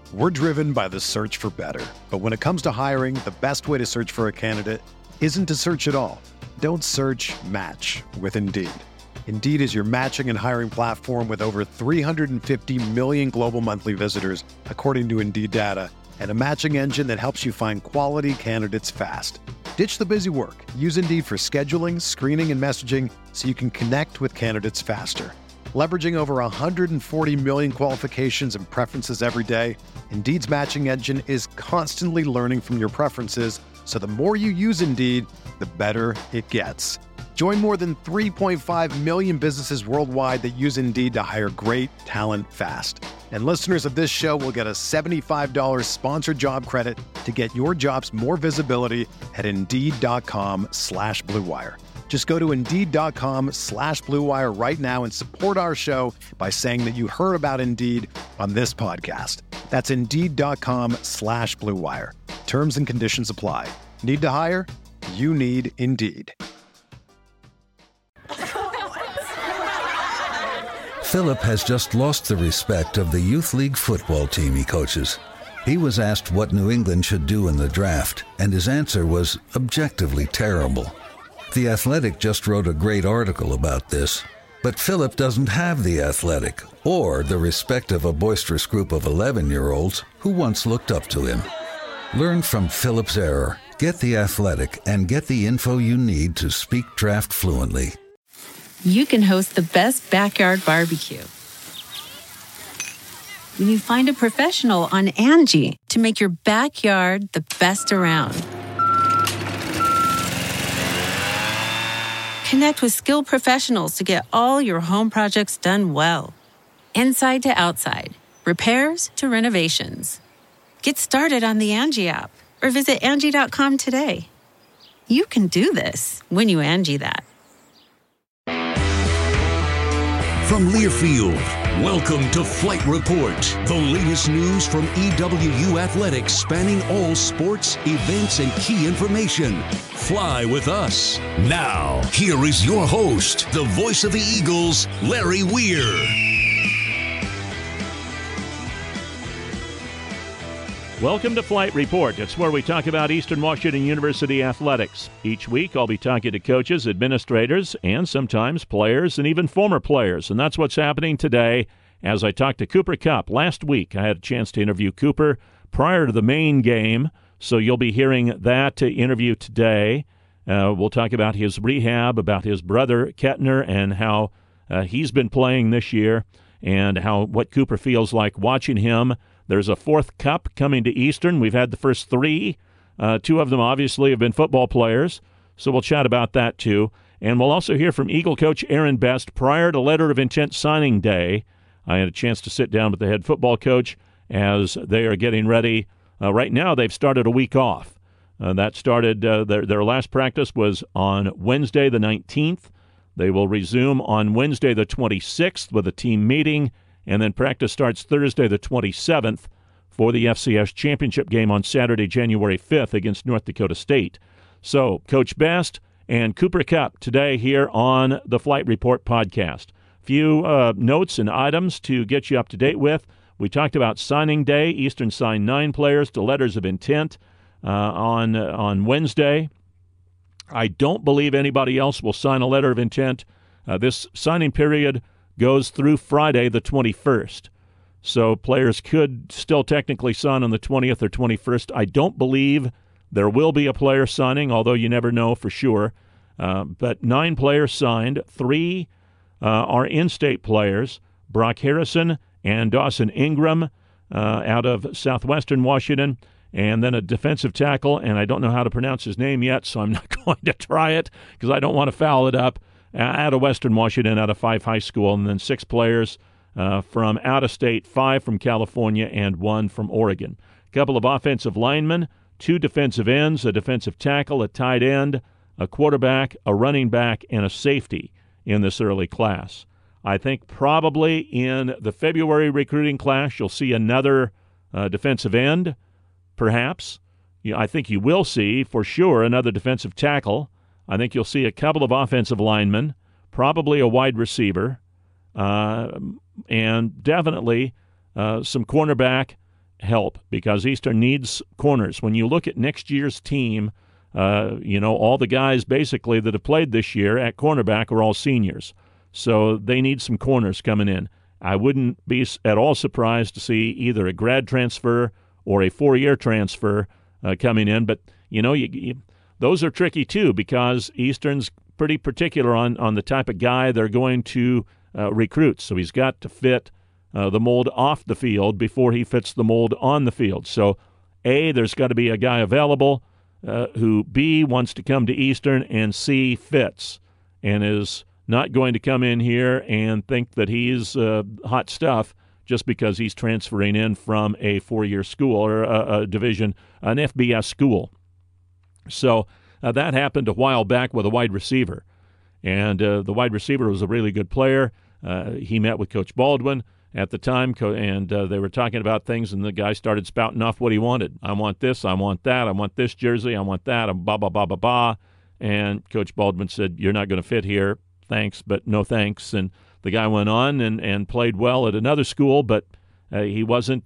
We're driven by the search for better. But when it comes to hiring, the best way to search for a candidate isn't to search at all. Don't search, match with Indeed. Indeed is your matching and hiring platform with over 350 million global monthly visitors, according to Indeed data, and a matching engine that helps you find quality candidates fast. Ditch the busy work. Use Indeed for scheduling, screening, and messaging so you can connect with candidates faster. Leveraging over 140 million qualifications and preferences every day, Indeed's matching engine is constantly learning from your preferences, so the more you use Indeed, the better it gets. Join more than 3.5 million businesses worldwide that use Indeed to hire great talent fast. And listeners of this show will get a $75 sponsored job credit to get your jobs more visibility at Indeed.com/Blue Wire. Just go to Indeed.com/Blue Wire right now and support our show by saying that you heard about Indeed on this podcast. That's Indeed.com/Blue Wire. Terms and conditions apply. Need to hire? You need Indeed. Philip has just lost the respect of the youth league football team he coaches. He was asked what New England should do in the draft, and his answer was objectively terrible. The Athletic just wrote a great article about this, but Philip doesn't have The Athletic or the respect of a boisterous group of 11-year-olds who once looked up to him. Learn from Philip's error. Get The Athletic and get the info you need to speak draft fluently. You can host the best backyard barbecue when you find a professional on Angie to make your backyard the best around. Connect with skilled professionals to get all your home projects done well. Inside to outside, repairs to renovations. Get started on the Angie app or visit Angie.com today. You can do this when you Angie that. From Learfield, welcome to Flight Report, the latest news from EWU Athletics spanning all sports, events, and key information. Fly with us. Now, here is your host, the voice of the Eagles, Larry Weir. Welcome to Flight Report. It's where we talk about Eastern Washington University athletics. Each week, I'll be talking to coaches, administrators, and sometimes players and even former players. And that's what's happening today as I talk to Cooper Kupp. Last week, I had a chance to interview Cooper prior to the main game, so you'll be hearing that interview today. We'll talk about his rehab, about his brother, Kettner, and how he's been playing this year, and what Cooper feels like watching him. There's a fourth Kupp coming to Eastern. We've had the first three. Two of them obviously have been football players, so we'll chat about that too. And we'll also hear from Eagle coach Aaron Best prior to Letter of Intent signing day. I had a chance to sit down with the head football coach as they are getting ready. Right now they've started a week off. That started, their last practice was on Wednesday the 19th. They will resume on Wednesday the 26th with a team meeting, and then practice starts Thursday the 27th for the FCS championship game on Saturday, January 5th against North Dakota State. So, Coach Best and Cooper Kupp today here on the Flight Report podcast. Few notes and items to get you up to date with. We talked about signing day. Eastern signed 9 players to letters of intent on Wednesday. I don't believe anybody else will sign a letter of intent. This signing period goes through Friday the 21st. So players could still technically sign on the 20th or 21st. I don't believe there will be a player signing, although you never know for sure. But 9 players signed. 3 are in-state players, Brock Harrison and Dawson Ingram out of southwestern Washington, and then a defensive tackle, and I don't know how to pronounce his name yet, so I'm not going to try it because I don't want to foul it up. Out of Western Washington, out of Fife High School, and then 6 players from out of state, 5 from California, and 1 from Oregon. A couple of offensive linemen, 2 defensive ends, a defensive tackle, a tight end, a quarterback, a running back, and a safety in this early class. I think probably in the February recruiting class, you'll see another defensive end, perhaps. I think you will see, for sure, another defensive tackle. I think you'll see a couple of offensive linemen, probably a wide receiver, and definitely some cornerback help because Eastern needs corners. When you look at next year's team, all the guys basically that have played this year at cornerback are all seniors. So they need some corners coming in. I wouldn't be at all surprised to see either a grad transfer or a 4-year transfer coming in. But, those are tricky too because Eastern's pretty particular on the type of guy they're going to recruit. So he's got to fit the mold off the field before he fits the mold on the field. So, A, there's got to be a guy available who, B, wants to come to Eastern, and C, fits and is not going to come in here and think that he's hot stuff just because he's transferring in from a 4-year school or a division, an FBS school. So that happened a while back with a wide receiver. And the wide receiver was a really good player. He met with Coach Baldwin at the time, and they were talking about things, and the guy started spouting off what he wanted. I want this, I want that, I want this jersey, I want that, blah, blah, blah, blah, blah. And Coach Baldwin said, you're not going to fit here. Thanks, but no thanks. And the guy went on and played well at another school, but he wasn't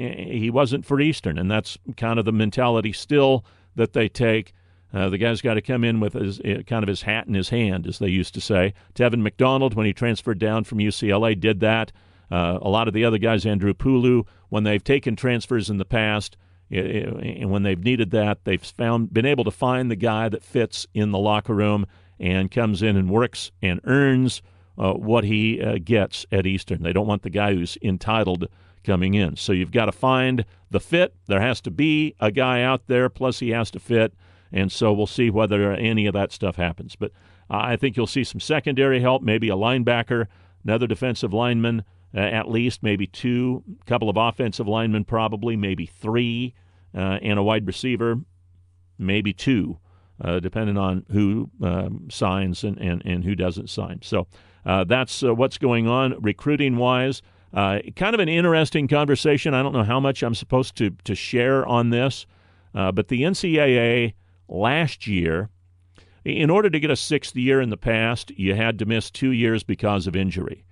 for Eastern, and that's kind of the mentality still that they take. The guy's got to come in with his hat in his hand, as they used to say. Tevin McDonald, when he transferred down from UCLA, did that. A lot of the other guys, Andrew Pulu, when they've taken transfers in the past, and when they've needed that, they've been able to find the guy that fits in the locker room and comes in and works and earns what he gets at Eastern. They don't want the guy who's entitled coming in. So you've got to find the fit. There has to be a guy out there, plus he has to fit. And so we'll see whether any of that stuff happens. But I think you'll see some secondary help, maybe a linebacker, another defensive lineman, at least, maybe 2, a couple of offensive linemen probably, maybe 3, and a wide receiver, maybe 2, depending on who signs and who doesn't sign. So that's what's going on recruiting-wise. Kind of an interesting conversation. I don't know how much I'm supposed to share on this, but the NCAA last year, in order to get a 6th year in the past, you had to miss 2 years because of injury.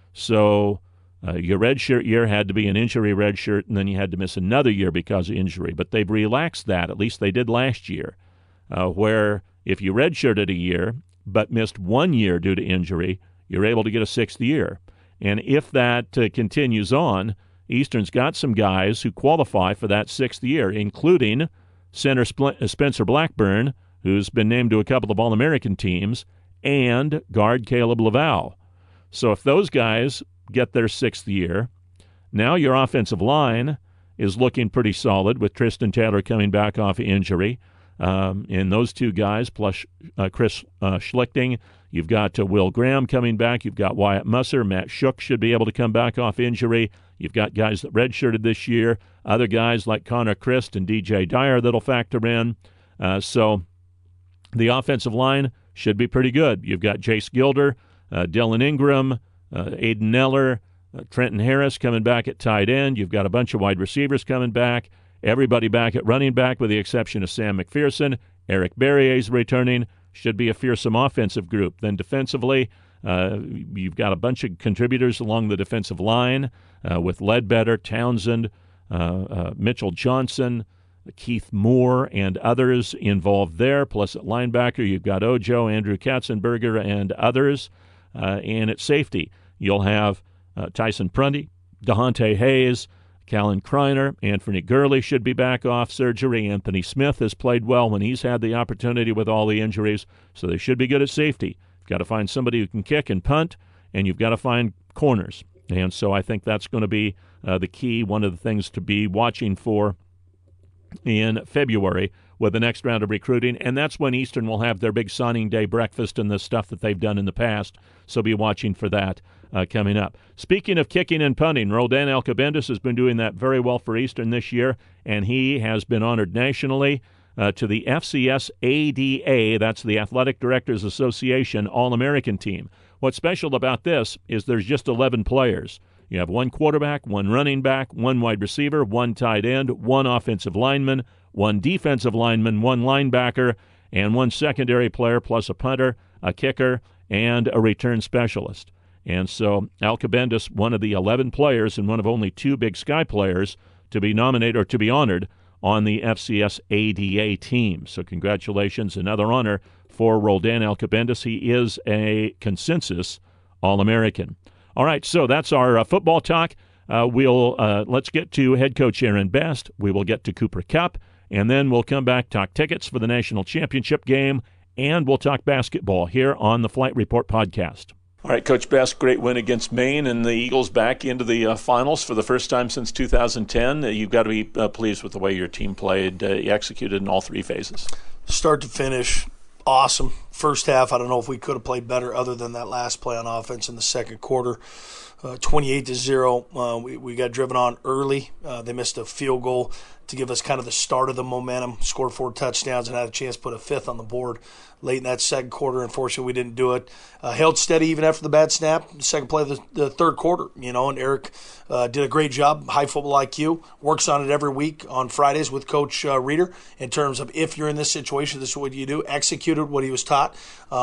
So your redshirt year had to be an injury redshirt, and then you had to miss another year because of injury. But they've relaxed that, at least they did last year, where if you redshirted a year but missed 1 year due to injury, you're able to get a 6th year. And if that continues on, Eastern's got some guys who qualify for that 6th year, including center Spencer Blackburn, who's been named to a couple of All-American teams, and guard Caleb Laval. So if those guys get their 6th year, now your offensive line is looking pretty solid with Tristan Taylor coming back off of injury. And those 2 guys, plus Chris Schlichting, you've got Will Graham coming back. You've got Wyatt Musser. Matt Shook should be able to come back off injury. You've got guys that redshirted this year, other guys like Connor Christ and DJ Dyer that'll factor in. So the offensive line should be pretty good. You've got Jace Gilder, Dylan Ingram, Aiden Neller, Trenton Harris coming back at tight end. You've got a bunch of wide receivers coming back. Everybody back at running back with the exception of Sam McPherson. Eric Berrier's returning. Should be a fearsome offensive group. Then defensively, you've got a bunch of contributors along the defensive line with Ledbetter, Townsend, Mitchell Johnson, Keith Moore, and others involved there. Plus at linebacker, you've got Ojo, Andrew Katzenberger, and others. And at safety, you'll have Tyson Prunty, DeHonte Hayes, Callan Kreiner, Anthony Gurley should be back off surgery. Anthony Smith has played well when he's had the opportunity with all the injuries, so they should be good at safety. You've got to find somebody who can kick and punt, and you've got to find corners. And so I think that's going to be the key, one of the things to be watching for in February with the next round of recruiting, and that's when Eastern will have their big signing day breakfast and the stuff that they've done in the past, so be watching for that coming up. Speaking of kicking and punting, Roldan Alcabendis has been doing that very well for Eastern this year, and he has been honored nationally to the FCS ADA, that's the Athletic Directors Association All-American team. What's special about this is there's just 11 players. You have 1 quarterback, 1 running back, 1 wide receiver, 1 tight end, 1 offensive lineman, 1 defensive lineman, 1 linebacker, and 1 secondary player, plus a punter, a kicker, and a return specialist. And so Alcabendis, one of the 11 players and one of only 2 Big Sky players to be nominated or to be honored on the FCS ADA team. So congratulations, another honor for Roldan Alcobendas. He is a consensus All-American. All right, so that's our football talk. Let's get to head coach Aaron Best. We will get to Cooper Kupp, and then we'll come back, talk tickets for the national championship game, and we'll talk basketball here on the Flight Report podcast. All right, Coach Best, great win against Maine, and the Eagles back into the finals for the first time since 2010. You've got to be pleased with the way your team played. You executed in all three phases. Start to finish, awesome. First half, I don't know if we could have played better other than that last play on offense in the second quarter. 28-0. We got driven on early. They missed a field goal to give us kind of the start of the momentum, scored 4 touchdowns, and had a chance to put a fifth on the board late in that second quarter. Unfortunately, we didn't do it. Held steady even after the bad snap, second play of the third quarter, and Eric did a great job. High football IQ, works on it every week on Fridays with Coach Reeder in terms of if you're in this situation, this is what you do. Executed what he was taught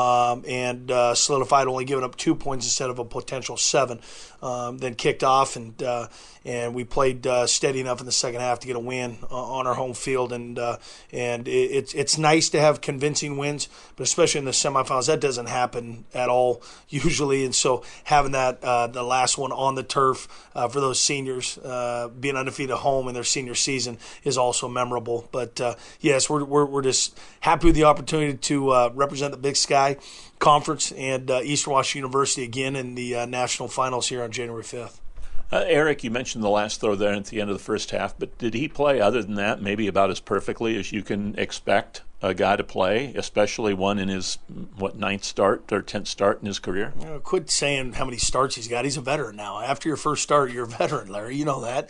and solidified, only giving up 2 points instead of a potential 7. Then kicked off, and we played steady enough in the second half to get a win on our home field. And it's nice to have convincing wins, but especially in the semifinals, that doesn't happen at all usually. And so having that the last one on the turf for those seniors, being undefeated at home in their senior season is also memorable. But yes, we're just happy with the opportunity to represent the Big Sky Conference and Eastern Washington University again in the national finals here on January 5th. Eric, you mentioned the last throw there at the end of the first half, but did he play, other than that, maybe about as perfectly as you can expect a guy to play, especially one in his, 9th start or 10th start in his career? Quit saying how many starts he's got. He's a veteran now. After your first start, you're a veteran, Larry. You know that.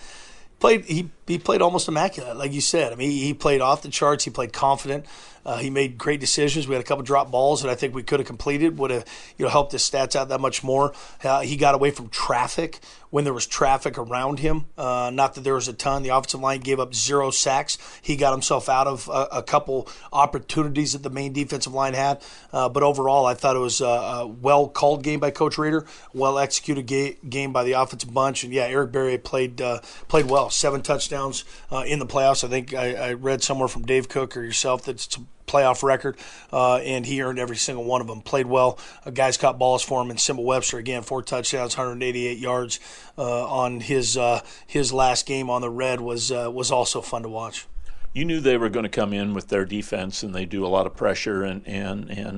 He played almost immaculate, like you said. I mean, he played off the charts. He played confident. He made great decisions. We had a couple drop balls that I think we could have completed. Would have helped his stats out that much more. He got away from traffic when there was traffic around him. Not that there was a ton. The offensive line gave up 0 sacks. He got himself out of a couple opportunities that the main defensive line had. But overall, I thought it was a well-called game by Coach Reeder, well-executed game by the offensive bunch. And, yeah, Eric Berry played well. 7 touchdowns in the playoffs. I think I read somewhere from Dave Cook or yourself that it's a playoff record, and he earned every single one of them. Played well. Guys caught balls for him. And Simba Webster, again, 4 touchdowns, 188 yards on his last game on the Red was also fun to watch. You knew they were going to come in with their defense, and they do a lot of pressure and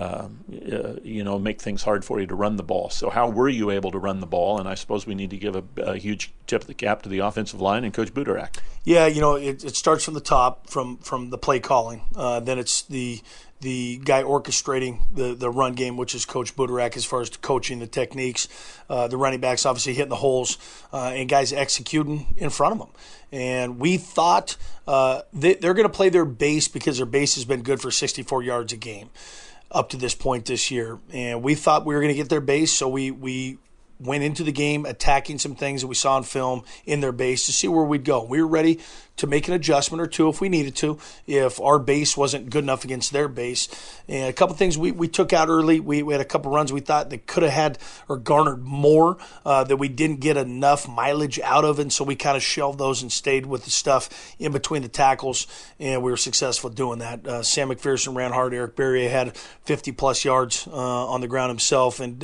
make things hard for you to run the ball. So how were you able to run the ball? And I suppose we need to give a huge tip of the cap to the offensive line and Coach Budarak. Yeah, it starts from the top, from the play calling. Then it's the guy orchestrating the run game, which is Coach Budarak, as far as coaching the techniques. The running backs obviously hitting the holes, and guys executing in front of them. And we thought they're going to play their base because their base has been good for 64 yards a game up to this point this year. And we thought we were going to get their base, so we went into the game attacking some things that we saw on film in their base to see where we'd go. We were ready to make an adjustment or two if we needed to, if our base wasn't good enough against their base. And a couple things we took out early. We had a couple runs we thought they could have had or garnered more that we didn't get enough mileage out of, and so we kind of shelved those and stayed with the stuff in between the tackles, and we were successful doing that. Sam McPherson ran hard. Eric Berry had 50-plus yards on the ground himself, and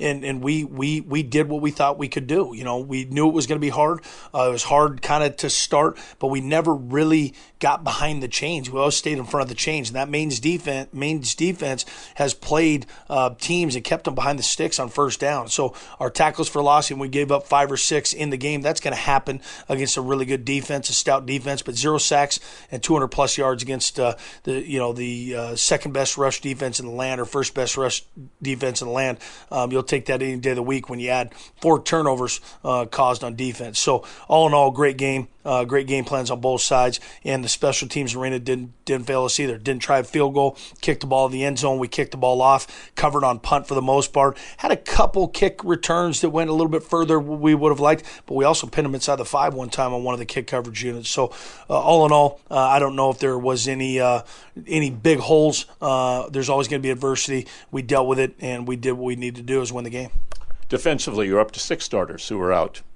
we did what we thought we could do. We knew it was going to be hard. It was hard kind of to start, but we never really got behind the chains. We always stayed in front of the chains, and that Maine's defense has played teams and kept them behind the sticks on first down. So our tackles for loss, and we gave up 5 or 6 in the game. That's going to happen against a really good defense, a stout defense, but 0 sacks and 200-plus yards against the second-best rush defense in the land or first-best rush defense in the land. You'll take that any day of the week when you add 4 turnovers caused on defense. So all in all, great game. Great game plans on both sides, and the special teams arena didn't fail us either. Didn't try a field goal, kicked the ball in the end zone. We kicked the ball off, covered on punt for the most part. Had a couple kick returns that went a little bit further than we would have liked, but we also pinned them inside the 5 one time on one of the kick coverage units. So all in all, I don't know if there was any big holes. There's always going to be adversity. We dealt with it, and we did what we needed to do is win the game. Defensively, you're up to 6 starters who were out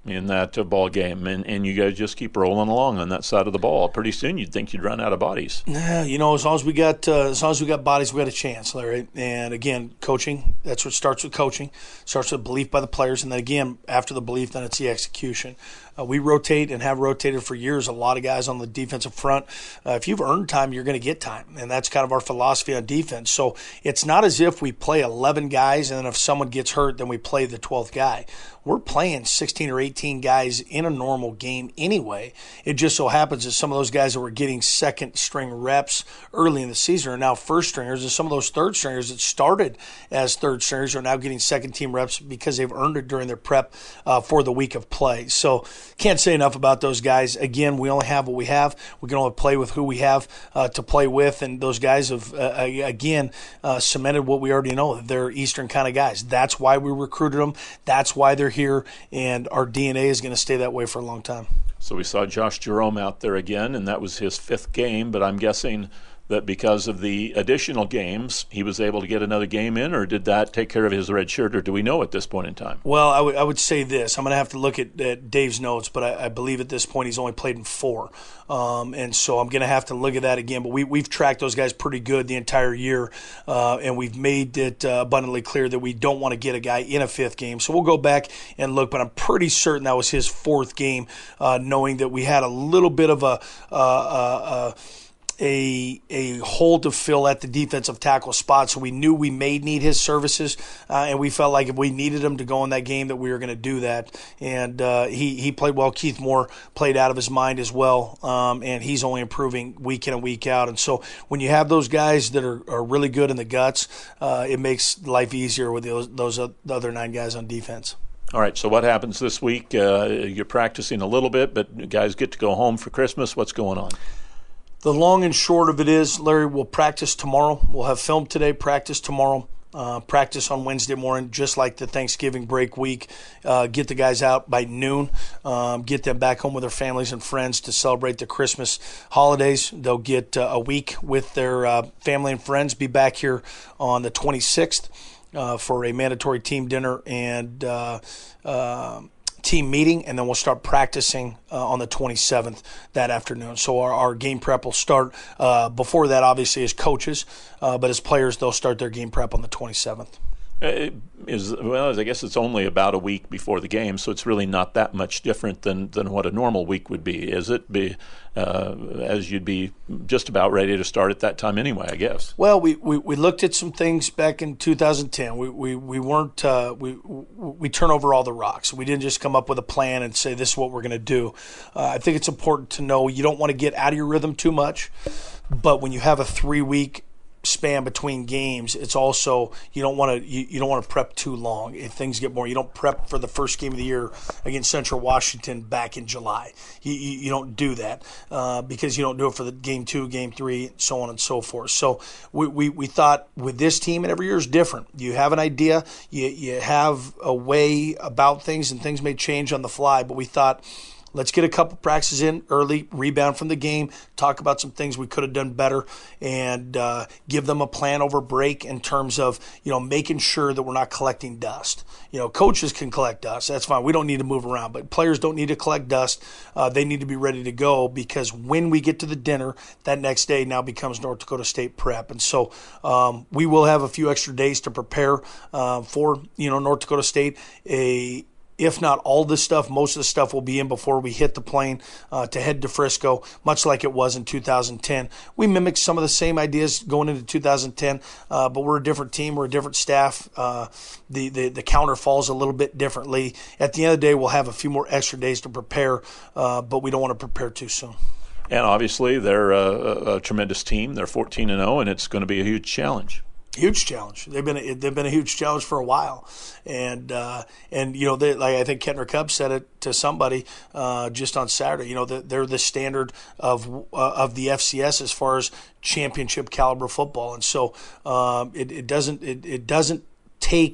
in that ball game, and you guys just keep rolling along on that side of the ball. Pretty soon you'd think you'd run out of bodies. Yeah, as long as we got bodies, we got a chance, Larry. And again, coaching, that's what starts with coaching. Starts with belief by the players, and then again, after the belief, then it's the execution. We rotate and have rotated for years a lot of guys on the defensive front. If you've earned time, you're going to get time, and that's kind of our philosophy on defense. So it's not as if we play 11 guys, and then if someone gets hurt, then we play the 12th guy. We're playing 16 or 18 guys in a normal game anyway. It just so happens that some of those guys that were getting second-string reps early in the season are now first-stringers, and some of those third-stringers that started as third-stringers are now getting second-team reps because they've earned it during their prep for the week of play. So can't say enough about those guys. Again, we only have what we have. We can only play with who we have to play with, and those guys have, cemented what we already know. They're Eastern kind of guys. That's why we recruited them. That's why they're here, and our DNA is going to stay that way for a long time. So we saw Josh Jerome out there again, and that was his 5th game, but I'm guessing that because of the additional games, he was able to get another game in, or did that take care of his red shirt, or do we know at this point in time? Well, I would say this. I'm going to have to look at Dave's notes, but I believe at this point he's only played in 4. And so I'm going to have to look at that again. But we've tracked those guys pretty good the entire year, and we've made it abundantly clear that we don't want to get a guy in a 5th game. So we'll go back and look, but I'm pretty certain that was his 4th game, knowing that we had a little bit of a hole to fill at the defensive tackle spot, so we knew we may need his services, and we felt like if we needed him to go in that game that we were going to do that. And he played well. Keith Moore played out of his mind as well, and he's only improving week in and week out. And so when you have those guys that are really good in the guts, it makes life easier with those other 9 guys on defense. All right, so what happens this week? You're practicing a little bit, but guys get to go home for Christmas. What's going on? The long and short of it is, Larry, we'll practice tomorrow. We'll have film today, practice tomorrow, practice on Wednesday morning, just like the Thanksgiving break week. Get the guys out by noon, get them back home with their families and friends to celebrate the Christmas holidays. They'll get a week with their family and friends, be back here on the 26th for a mandatory team dinner and team meeting, and then we'll start practicing on the 27th that afternoon. So our game prep will start before that, obviously, as coaches, but as players, they'll start their game prep on the 27th. I guess it's only about a week before the game, so it's really not that much different than what a normal week would be, is it? As you'd be just about ready to start at that time anyway, I guess. Well, we looked at some things back in 2010. We weren't we turn over all the rocks. We didn't just come up with a plan and say this is what we're going to do. I think it's important to know you don't want to get out of your rhythm too much, but when you have a 3-week span between games, it's also you don't want to prep too long. If things get more, you don't prep for the first game of the year against Central Washington back in July. You don't do that because you don't do it for the game 2, game 3, so on and so forth. So we thought with this team, and every year is different. You have an idea, you have a way about things, and things may change on the fly. But we thought, let's get a couple practices in early, rebound from the game, talk about some things we could have done better, and give them a plan over break in terms of, making sure that we're not collecting dust. Coaches can collect dust. That's fine. We don't need to move around, but players don't need to collect dust. They need to be ready to go, because when we get to the dinner, that next day now becomes North Dakota State prep. And so we will have a few extra days to prepare for, North Dakota State. If not all this stuff, most of the stuff will be in before we hit the plane to head to Frisco, much like it was in 2010. We mimicked some of the same ideas going into 2010, but we're a different team. We're a different staff. The counter falls a little bit differently. At the end of the day, we'll have a few more extra days to prepare, but we don't want to prepare too soon. And obviously, they're a tremendous team. They're 14-0, and it's going to be a huge challenge. Huge challenge. They've been a huge challenge for a while, and like I think Kettner Cup said it to somebody just on Saturday. They're the standard of the FCS as far as championship caliber football, and so it doesn't take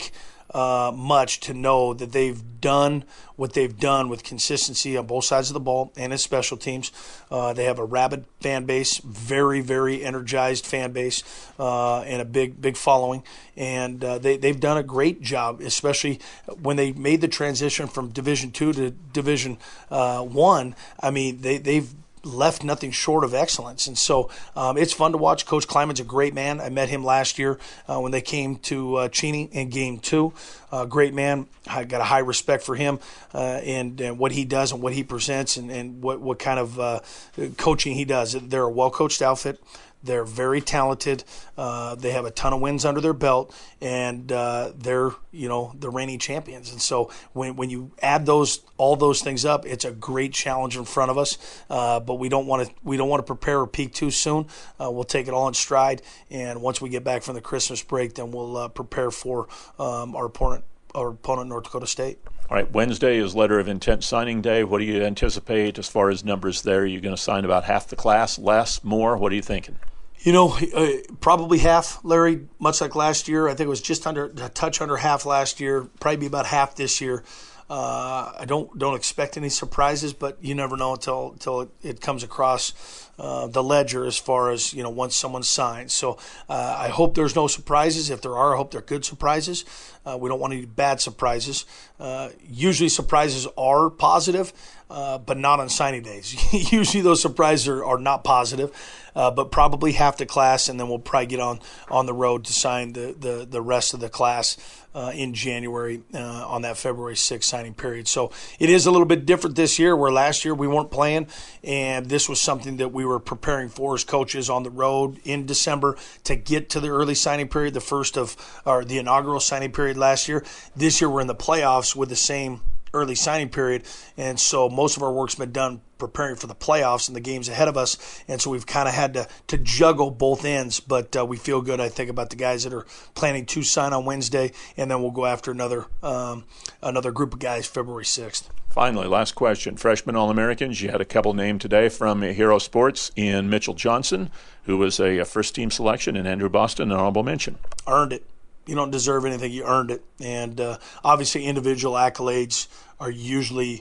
much to know that they've done what they've done with consistency on both sides of the ball and in special teams. They have a rabid fan base, very, very energized fan base, and a big following. And they've done a great job, especially when they made the transition from Division II to Division I. I mean, they've left nothing short of excellence. And so it's fun to watch. Coach Kleiman's a great man. I met him last year when they came to Cheney in Game 2. Great man. I got a high respect for him and what he does and what he presents and what kind of coaching he does. They're a well-coached outfit. They're very talented. They have a ton of wins under their belt, and they're the reigning champions. And so when you add all those things up, it's a great challenge in front of us. But we don't want to prepare or peak too soon. We'll take it all in stride, and once we get back from the Christmas break, then we'll prepare for our opponent, North Dakota State. All right, Wednesday is letter of intent signing day. What do you anticipate as far as numbers there? Are you going to sign about half the class, less, more? What are you thinking? Probably half, Larry, much like last year. I think it was just a touch under half last year, probably be about half this year. I don't expect any surprises, but you never know until it comes across the ledger as far as, once someone signs. So I hope there's no surprises. If there are, I hope they're good surprises. We don't want any bad surprises. Usually surprises are positive, but not on signing days. Usually those surprises are not positive, but probably half the class, and then we'll probably get on the road to sign the rest of the class in January on that February 6th signing period. So it is a little bit different this year, where last year we weren't playing, and this was something that we were preparing for as coaches on the road in December to get to the early signing period, the inaugural signing period last year. This year we're in the playoffs with the same early signing period, and so most of our work's been done preparing for the playoffs and the games ahead of us, and so we've kind of had to juggle both ends, but we feel good, I think, about the guys that are planning to sign on Wednesday, and then we'll go after another group of guys February 6th. Finally, last question. Freshman All-Americans, you had a couple named today from Hero Sports in Mitchell Johnson, who was a first-team selection, and Andrew Boston, an honorable mention. Earned it. You don't deserve anything, you earned it. And obviously individual accolades are usually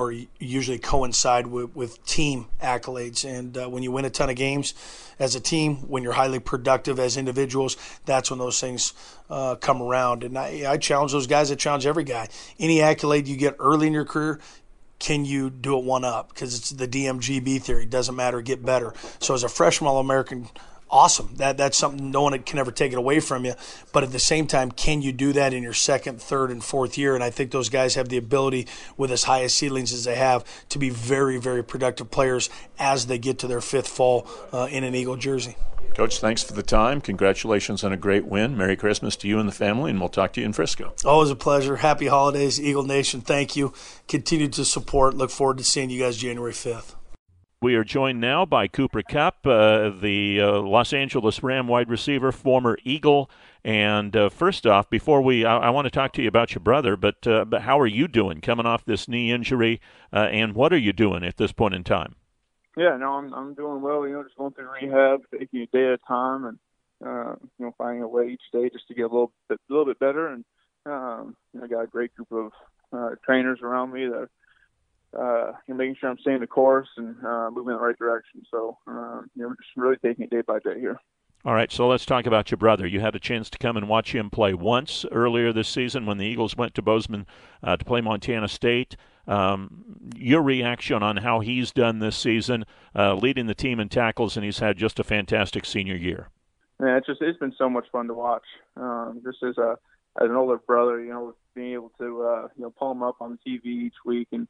coincide with team accolades. And when you win a ton of games as a team, when you're highly productive as individuals, that's when those things come around. And I challenge those guys. I challenge every guy. Any accolade you get early in your career, can you do it one up? Because it's the DMGB theory. It doesn't matter, get better. So as a freshman All-American, awesome. That's something no one can ever take it away from you. But at the same time, can you do that in your second, third, and fourth year? And I think those guys have the ability, with as high as ceilings as they have, to be very, very productive players as they get to their fifth fall in an Eagle jersey. Coach, thanks for the time. Congratulations on a great win. Merry Christmas to you and the family, and we'll talk to you in Frisco. Always a pleasure. Happy holidays, Eagle Nation. Thank you. Continue to support. Look forward to seeing you guys January 5th. We are joined now by Cooper Kupp, the Los Angeles Ram wide receiver, former Eagle. And first off, I want to talk to you about your brother, but how are you doing coming off this knee injury, and what are you doing at this point in time? Yeah, no, I'm doing well. Just going through rehab, taking a day at a time, and finding a way each day just to get a little bit better. And I got a great group of trainers around me that making sure I'm staying the course and moving in the right direction. So, we're just really taking it day by day here. All right, so let's talk about your brother. You had a chance to come and watch him play once earlier this season when the Eagles went to Bozeman to play Montana State. Your reaction on how he's done this season, leading the team in tackles, and he's had just a fantastic senior year. Yeah, it's been so much fun to watch. Just as an older brother, being able to pull him up on TV each week, and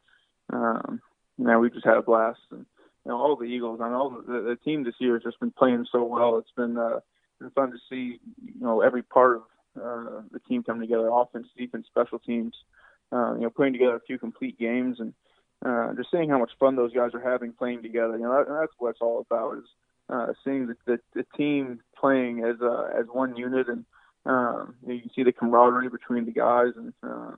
we just had a blast. And all the Eagles, all the team this year has just been playing so well. It's been fun to see every part of the team come together: offense, defense, special teams. Putting together a few complete games, and just seeing how much fun those guys are having playing together. That's what it's all about, is seeing the team playing as one unit, and you can see the camaraderie between the guys, and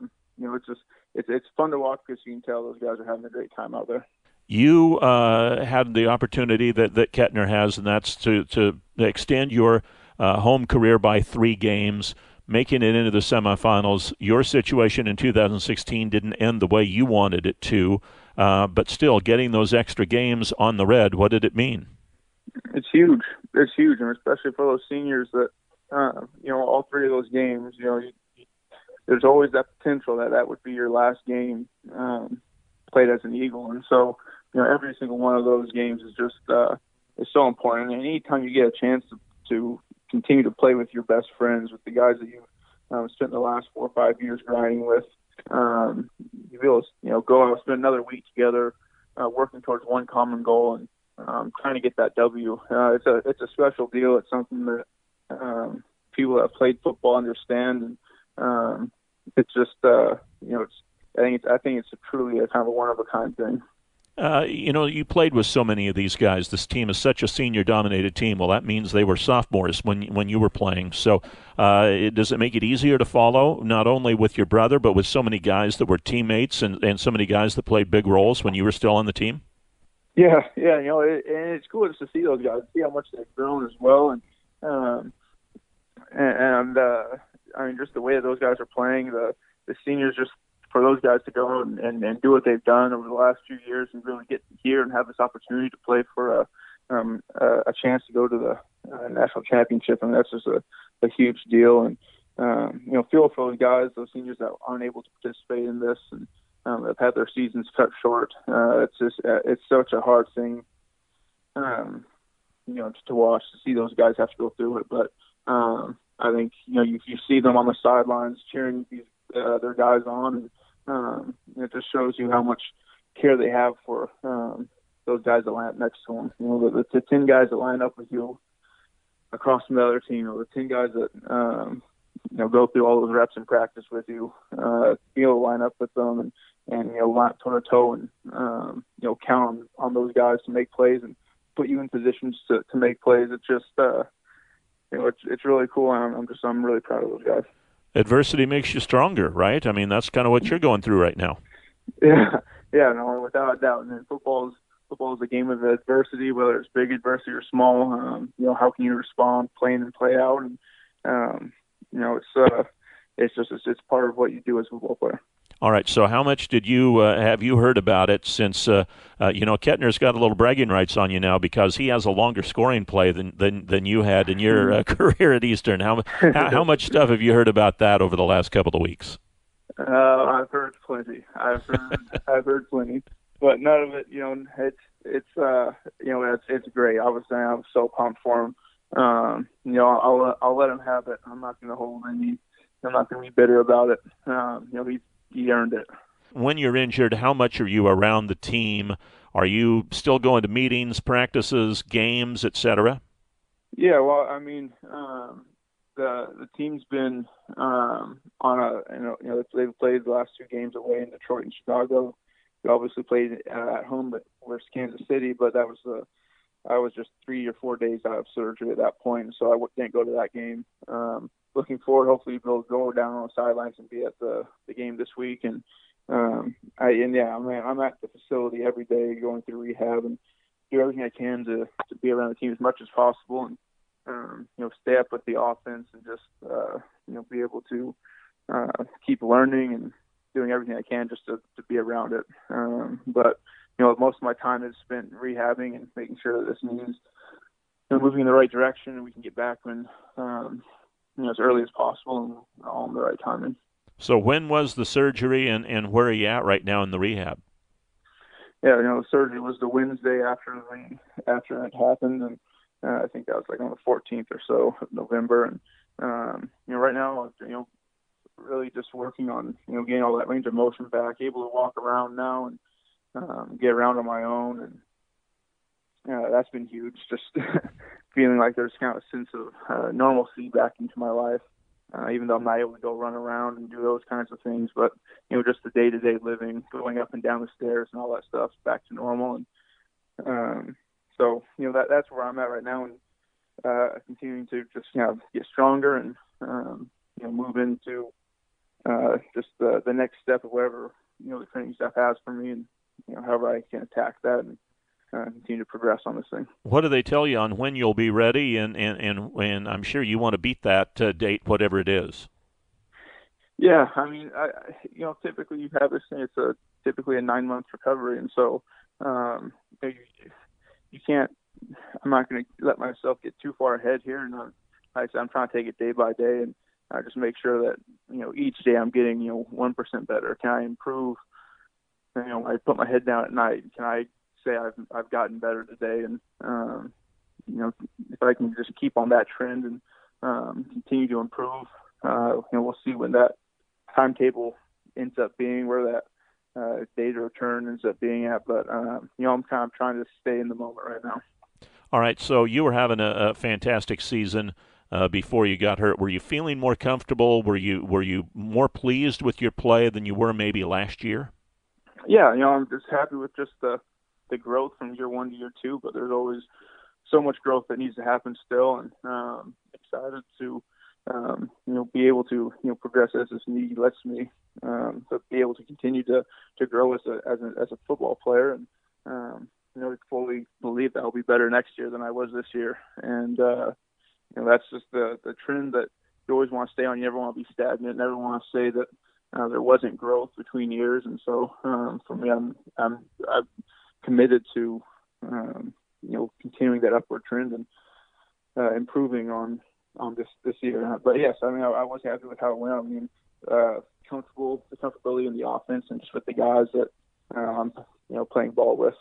it's fun to watch because you can tell those guys are having a great time out there. You had the opportunity that Kettner has, and that's to extend your home career by 3 games. making it into the semifinals. Your situation in 2016 didn't end the way you wanted it to, but still getting those extra games on the red, what did it mean? It's huge. It's huge, and especially for those seniors that, all three of those games, there's always that potential that would be your last game played as an Eagle. And so, every single one of those games is just is so important. And anytime you get a chance to continue to play with your best friends, with the guys that you've spent the last 4 or 5 years grinding with, you feel, go out and spend another week together, working towards one common goal and trying to get that W. It's a special deal. It's something that people that have played football understand, and it's just I think it's truly a kind of a one of a kind thing. You played with so many of these guys. This team is such a senior-dominated team. Well, that means they were sophomores when you were playing. So does it make it easier to follow, not only with your brother, but with so many guys that were teammates and so many guys that played big roles when you were still on the team? Yeah, and it's cool just to see those guys, see how much they've grown as well, and I mean, just the way that those guys are playing, the seniors, just for those guys to go and do what they've done over the last few years and really get here and have this opportunity to play for a chance to go to the national championship. I mean, that's just a huge deal. And, feel for those guys, those seniors that aren't able to participate in this and have had their seasons cut short. It's such a hard thing, to watch, to see those guys have to go through it. But I think, you see them on the sidelines cheering their guys on, and it just shows you how much care they have for those guys that line up next to them. The 10 guys that line up with you across from the other team, the 10 guys that go through all those reps in practice with you, be able to line up with them and line up toe to toe and count on those guys to make plays and put you in positions to make plays. It's just it's really cool, and I'm really proud of those guys. Adversity makes you stronger, right? I mean, that's kind of what you're going through right now. Yeah, no, without a doubt. And football is a game of adversity, whether it's big adversity or small. How can you respond, play in and play out? And it's part of what you do as a football player. All right. So, how much did you have you heard about it? Since Kettner's got a little bragging rights on you now because he has a longer scoring play than you had in your career at Eastern. How much stuff have you heard about that over the last couple of weeks? I've heard plenty. I've heard plenty, but none of it. It's great. Obviously, I'm so pumped for him. I'll let him have it. I'm not going to hold any. I'm not going to be bitter about it. He earned it. When you're injured, how much are you around the team? Are you still going to meetings, practices, games, etc.? Yeah, well, I mean, the team's been they've played the last 2 games away in Detroit and Chicago. We obviously played at home, but versus Kansas City. But that was I was just 3 or 4 days out of surgery at that point, so I didn't go to that game. Looking forward, hopefully, we'll go down on the sidelines and be at the game this week. And I'm at the facility every day, going through rehab and do everything I can to be around the team as much as possible, and stay up with the offense and just be able to keep learning and doing everything I can just to be around it. But most of my time is spent rehabbing and making sure that this knee is moving in the right direction and we can get back when as early as possible and all in the right timing. So when was the surgery and where are you at right now in the rehab? Yeah, the surgery was the Wednesday after it happened, and I think that was like on the 14th or so of November. And right now, really just working on getting all that range of motion back, able to walk around now and get around on my own, and that's been huge. Just feeling like there's kind of a sense of normalcy back into my life, even though I'm not able to go run around and do those kinds of things. But just the day-to-day living, going up and down the stairs and all that stuff, back to normal. And so that's where I'm at right now, and continuing to just get stronger and move into just the next step of whatever the training staff has for me, and however I can attack that and continue to progress on this thing. What do they tell you on when you'll be ready? And I'm sure you want to beat that date, whatever it is. Yeah, I mean, typically you have this thing. It's typically a 9-month recovery, and so you can't. I'm not going to let myself get too far ahead here, and I'm trying to take it day by day, and just make sure that each day I'm getting 1% better. Can I improve? I put my head down at night. Can I say I've gotten better today? And if I can just keep on that trend and continue to improve, we'll see when that timetable ends up being, where that day to return ends up being at. But I'm kind of trying to stay in the moment right now. All right, so you were having a fantastic season before you got hurt. Were you feeling more comfortable? Were you more pleased with your play than you were maybe last year? Yeah, I'm just happy with just the growth from year 1 to year 2, but there's always so much growth that needs to happen still, and excited to be able to progress as this knee lets me, but be able to continue to grow as a football player, and I fully believe that I'll be better next year than I was this year, and that's just the trend that you always want to stay on. You never want to be stagnant, never want to say that there wasn't growth between years, and so for me, I'm committed to continuing that upward trend and improving on this year. But yes, I mean, I was happy with how it went. I mean, the comfortability in the offense and just with the guys that I'm playing ball with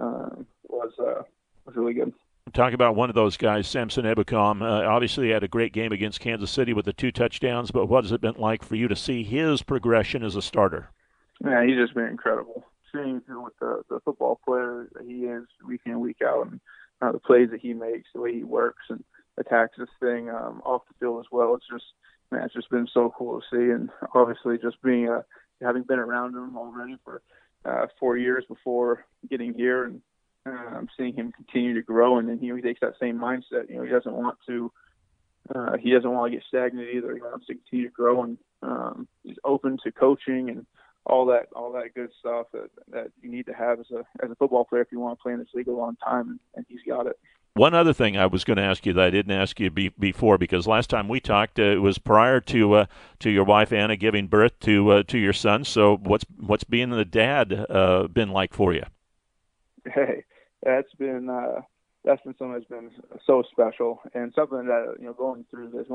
was really good. Talk about one of those guys, Samson Ebukam. Obviously, he had a great game against Kansas City with the 2 touchdowns, but what has it been like for you to see his progression as a starter? Yeah, he's just been incredible. Seeing with the football player that he is week in, week out, and the plays that he makes, the way he works and attacks this thing off the field as well. It's just been so cool to see, and obviously just having been around him already for 4 years before getting here, and seeing him continue to grow, and then he takes that same mindset. He doesn't want to get stagnant either. He wants to continue to grow, and he's open to coaching and all that good stuff that you need to have as a football player if you want to play in this league a long time, and he's got it. One other thing I was going to ask you that I didn't ask you before, because last time we talked, it was prior to your wife Anna giving birth to your son. So what's being the dad been like for you? Hey, that's been something that's been so special, and something that going through this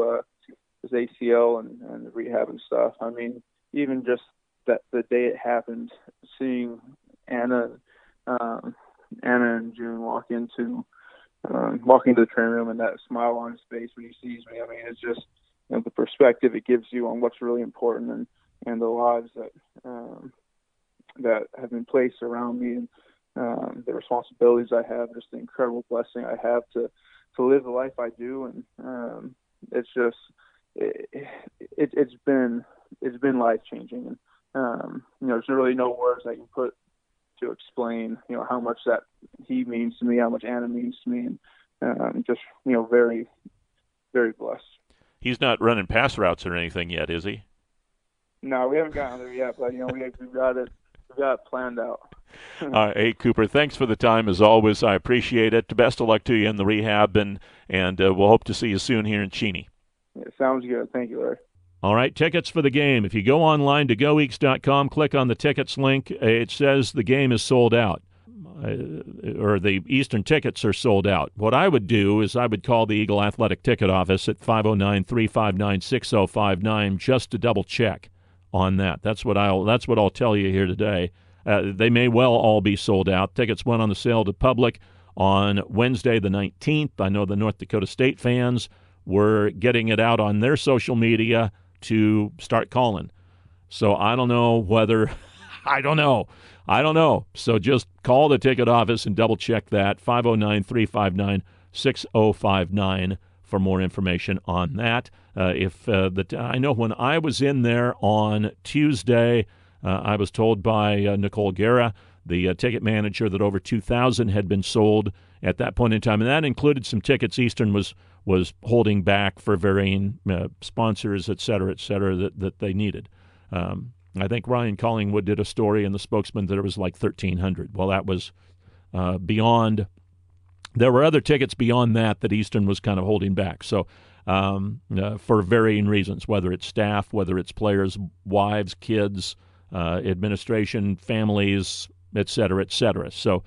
ACL and the rehab and stuff. I mean, even just that the day it happened, seeing Anna and June walk into the training room and that smile on his face when he sees me. I mean, it's just the perspective it gives you on what's really important and the lives that have been placed around me, and the responsibilities I have, just the incredible blessing I have to live the life I do, and it's just it's been life changing, and there's really no words I can put to explain how much that he means to me, how much Anna means to me, and just very, very blessed. He's not running pass routes or anything yet, is he? No, we haven't gotten there yet, but we've got it planned out. Hey, Cooper, thanks for the time as always. I appreciate it. Best of luck to you in the rehab, and we'll hope to see you soon here in Cheney. Yeah, sounds good. Thank you, Larry. All right, tickets for the game. If you go online to GoEaks.com, click on the tickets link, it says the game is sold out, or the Eastern tickets are sold out. What I would do is I would call the Eagle Athletic Ticket Office at 509-359-6059 just to double check on that. That's what I'll tell you here today. They may well all be sold out. Tickets went on the sale to public on Wednesday the 19th. I know the North Dakota State fans were getting it out on their social media to start calling. So I don't know whether – I don't know. So just call the ticket office and double-check that, 509-359-6059 for more information on that. I know when I was in there on Tuesday, I was told by Nicole Guerra, the ticket manager, that over 2,000 had been sold at that point in time, and that included some tickets Eastern was holding back for varying sponsors, et cetera, that they needed. I think Ryan Collingwood did a story in the Spokesman that it was like 1,300. Well, that was beyond. There were other tickets beyond that Eastern was kind of holding back. So for varying reasons, whether it's staff, whether it's players, wives, kids, administration, families, et cetera, et cetera. So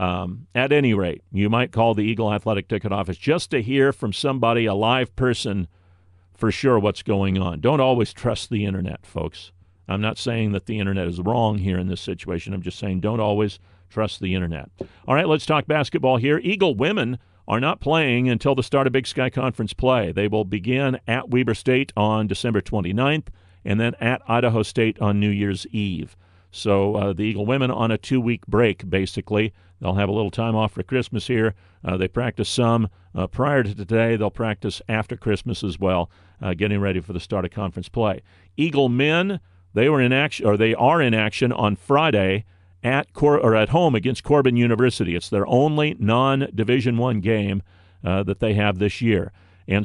at any rate, you might call the Eagle Athletic Ticket Office just to hear from somebody, a live person, for sure what's going on. Don't always trust the internet, folks. I'm not saying that the internet is wrong here in this situation. I'm just saying don't always trust the internet. All right, let's talk basketball here. Eagle women are not playing until the start of Big Sky Conference play. They will begin at Weber State on December 29th and then at Idaho State on New Year's Eve. So the Eagle women on a 2-week break, basically. They'll have a little time off for Christmas here. They practice some prior to today. They'll practice after Christmas as well, getting ready for the start of conference play. Eagle men, they are in action on Friday at home against Corbin University. It's their only non-Division I game that they have this year. And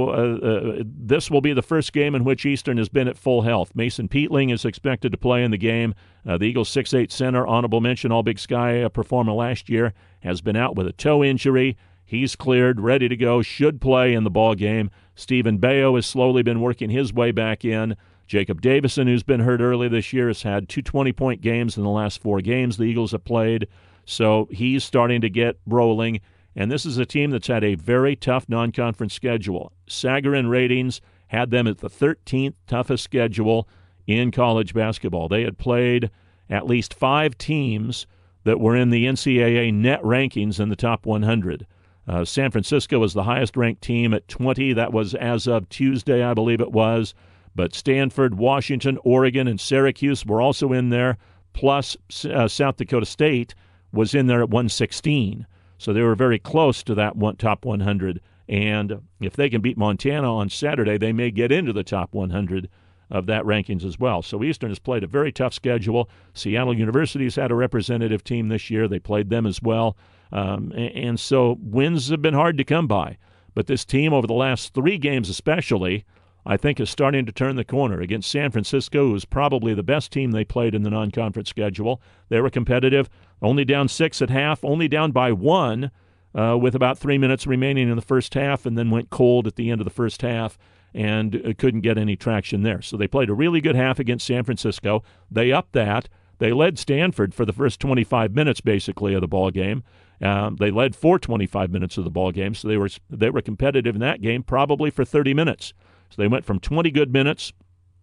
so this will be the first game in which Eastern has been at full health. Mason Peatling is expected to play in the game. The Eagles 6'8" center, honorable mention, All-Big Sky performer last year, has been out with a toe injury. He's cleared, ready to go, should play in the ball game. Stephen Bayo has slowly been working his way back in. Jacob Davison, who's been hurt early this year, has had 2 20-point games in the last 4 games the Eagles have played. So he's starting to get rolling. And this is a team that's had a very tough non-conference schedule. Sagarin Ratings had them at the 13th toughest schedule in college basketball. They had played at least 5 teams that were in the NCAA net rankings in the top 100. San Francisco was the highest-ranked team at 20. That was as of Tuesday, I believe it was. But Stanford, Washington, Oregon, and Syracuse were also in there, plus South Dakota State was in there at 116. So they were very close to that top 100. And if they can beat Montana on Saturday, they may get into the top 100 of that rankings as well. So Eastern has played a very tough schedule. Seattle University's had a representative team this year. They played them as well. And so wins have been hard to come by. But this team, over the last 3 games especially, I think is starting to turn the corner. Against San Francisco, who's probably the best team they played in the non-conference schedule. They were competitive, only down 6 at half, only down by 1 with about 3 minutes remaining in the first half, and then went cold at the end of the first half and couldn't get any traction there. So they played a really good half against San Francisco. They upped that. They led Stanford for the first 25 minutes, basically, of the ball game. They led for 25 minutes of the ball game, so they were competitive in that game, probably for 30 minutes. So they went from 20 good minutes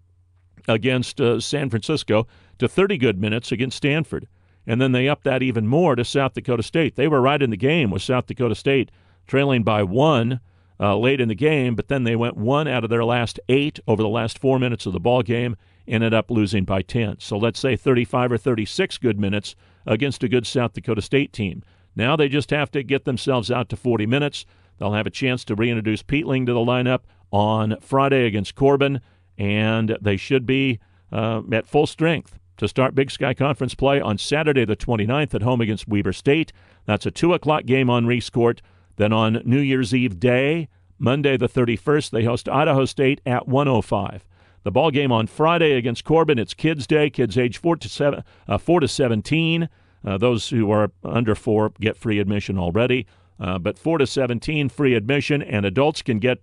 against San Francisco to 30 good minutes against Stanford. And then they upped that even more to South Dakota State. They were right in the game with South Dakota State trailing by 1 late in the game, but then they went 1 out of their last 8 over the last 4 minutes of the ball game, ended up losing by 10. So let's say 35 or 36 good minutes against a good South Dakota State team. Now they just have to get themselves out to 40 minutes. They'll have a chance to reintroduce Peatling to the lineup on Friday against Corbin, and they should be at full strength to start Big Sky Conference play on Saturday the 29th at home against Weber State. That's a 2 o'clock game on Reese Court. Then on New Year's Eve day, Monday the 31st, they host Idaho State at 1:05. The ball game on Friday against Corbin, it's Kids Day, kids age 4 to 17. Those who are under 4 get free admission already. But 4 to 17 free admission, and adults can get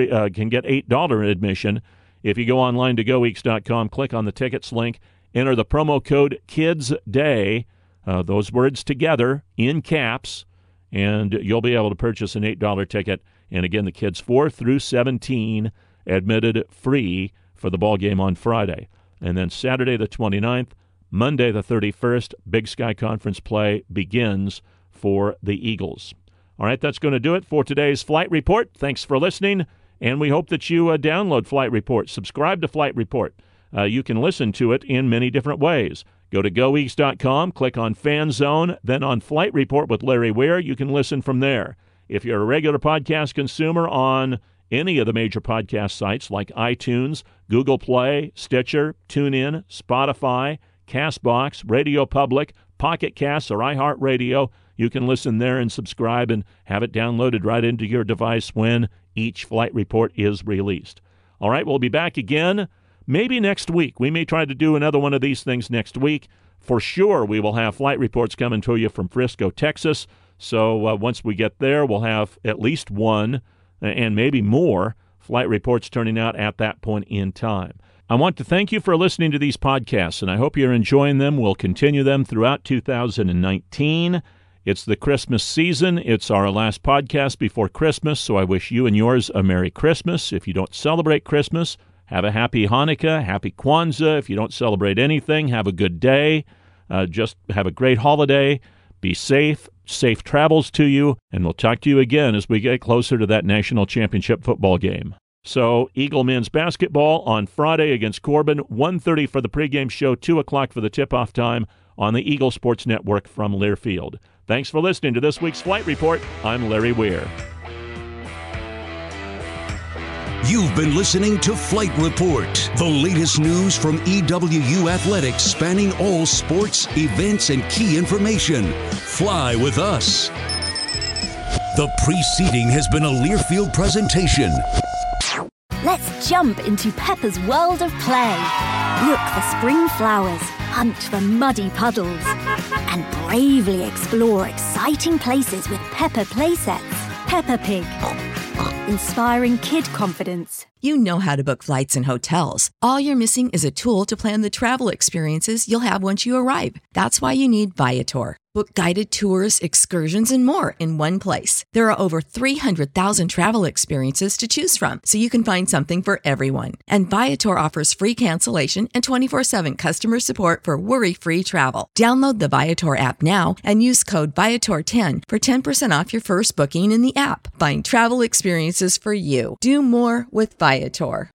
$8 admission. If you go online to GoEaks.com, click on the tickets link, enter the promo code KIDSDAY, those words together in caps, and you'll be able to purchase an $8 ticket. And again, the kids 4 through 17 admitted free for the ball game on Friday. And then Saturday the 29th, Monday the 31st, Big Sky Conference play begins for the Eagles. All right, that's going to do it for today's Flight Report. Thanks for listening, and we hope that you download Flight Report. Subscribe to Flight Report. You can listen to it in many different ways. Go to GoEaks.com, click on Fan Zone, then on Flight Report with Larry Weir. You can listen from there. If you're a regular podcast consumer on any of the major podcast sites like iTunes, Google Play, Stitcher, TuneIn, Spotify, CastBox, Radio Public, Pocket Casts, or iHeartRadio, you can listen there and subscribe and have it downloaded right into your device when each Flight Report is released. All right, we'll be back again maybe next week. We may try to do another one of these things next week. For sure, we will have Flight Reports coming to you from Frisco, Texas. So once we get there, we'll have at least one and maybe more Flight reports turning out at that point in time. I want to thank you for listening to these podcasts, and I hope you're enjoying them. We'll continue them throughout 2019. It's the Christmas season. It's our last podcast before Christmas, so I wish you and yours a Merry Christmas. If you don't celebrate Christmas, have a Happy Hanukkah, Happy Kwanzaa. If you don't celebrate anything, have a good day. Just have a great holiday. Be safe. Safe travels to you, and we'll talk to you again as we get closer to that national championship football game. So, Eagle men's basketball on Friday against Corbin, 1:30 for the pregame show, 2 o'clock for the tip-off time on the Eagle Sports Network from Learfield. Thanks for listening to this week's Flight Report. I'm Larry Weir. You've been listening to Flight Report, the latest news from EWU Athletics spanning all sports, events, and key information. Fly with us. The preceding has been a Learfield presentation. Let's jump into Peppa's world of play. Look for spring flowers, hunt for muddy puddles, and bravely explore exciting places with Peppa playsets. Peppa Pig. Inspiring kid confidence. You know how to book flights and hotels. All you're missing is a tool to plan the travel experiences you'll have once you arrive. That's why you need Viator. Book guided tours, excursions, and more in one place. There are over 300,000 travel experiences to choose from, so you can find something for everyone. And Viator offers free cancellation and 24/7 customer support for worry-free travel. Download the Viator app now and use code Viator10 for 10% off your first booking in the app. Find travel experiences for you. Do more with Viator.